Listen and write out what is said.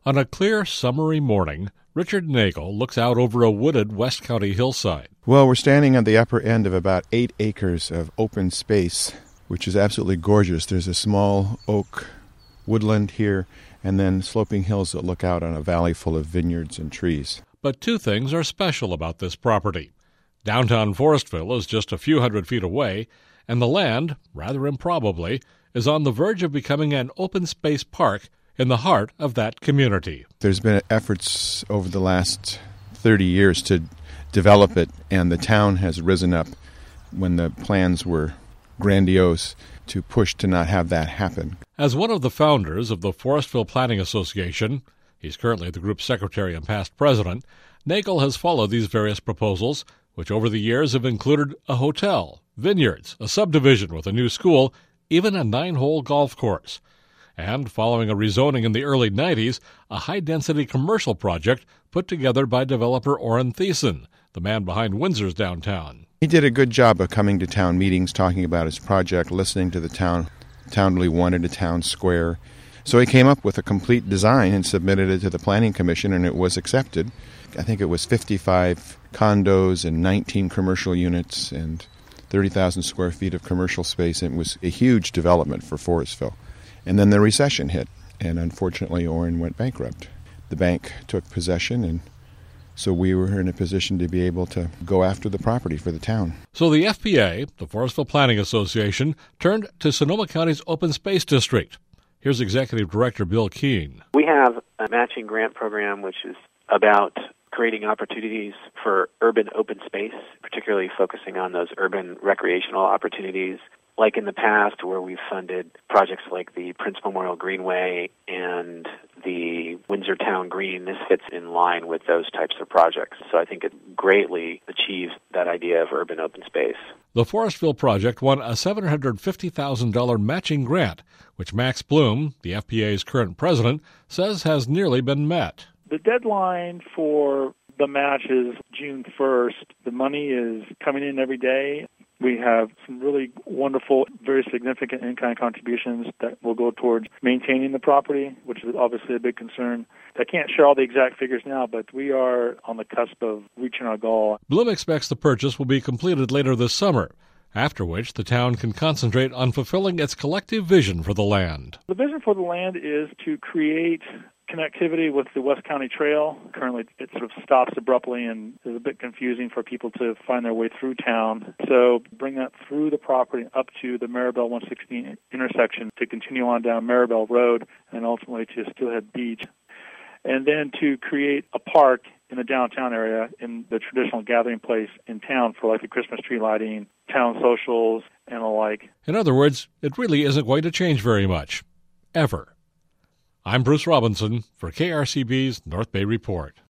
On a clear, summery morning, Richard Nagel looks out over a wooded West County hillside. Well, we're standing at the upper end of about 8 acres of open space, which is absolutely gorgeous. There's a small oak woodland here, and then sloping hills that look out on a valley full of vineyards and trees. But two things are special about this property. Downtown Forestville is just a few hundred feet away, and the land, rather improbably, is on the verge of becoming an open space park in the heart of that community. There's been efforts over the last 30 years to develop it, and the town has risen up when the plans were grandiose to push to not have that happen. As one of the founders of the Forestville Planning Association, he's currently the group's secretary and past president, Nagel has followed these various proposals, which over the years have included a hotel, vineyards, a subdivision with a new school, even a 9-hole golf course. And following a rezoning in the early 90s, a high-density commercial project put together by developer Orrin Thiessen, the man behind Windsor's downtown. He did a good job of coming to town meetings, talking about his project, listening to the town. The town really wanted a town square. So he came up with a complete design and submitted it to the Planning Commission, and it was accepted. I think it was 55 condos and 19 commercial units and 30,000 square feet of commercial space. It was a huge development for Forestville. And then the recession hit, and unfortunately Orrin went bankrupt. The bank took possession, and so we were in a position to be able to go after the property for the town. So the FPA, the Forestville Planning Association, turned to Sonoma County's Open Space District. Here's Executive Director Bill Keene. We have a matching grant program which is about creating opportunities for urban open space, particularly focusing on those urban recreational opportunities, like in the past where we've funded projects like the Prince Memorial Greenway and the Windsor Town Green. This fits in line with those types of projects. So I think it greatly achieves that idea of urban open space. The Forestville project won a $750,000 matching grant, which Max Bloom, the FPA's current president, says has nearly been met. The deadline for the match is June 1st. The money is coming in every day. We have some really wonderful, very significant in-kind contributions that will go towards maintaining the property, which is obviously a big concern. I can't share all the exact figures now, but we are on the cusp of reaching our goal. Bloom expects the purchase will be completed later this summer, after which the town can concentrate on fulfilling its collective vision for the land. The vision for the land is to create connectivity with the West County Trail. Currently, it sort of stops abruptly and is a bit confusing for people to find their way through town. So bring that through the property up to the Maribel 116 intersection to continue on down Maribel Road and ultimately to Steelhead Beach. And then to create a park in the downtown area in the traditional gathering place in town for like the Christmas tree lighting, town socials, and the like. In other words, it really isn't going to change very much. Ever. I'm Bruce Robinson for KRCB's North Bay Report.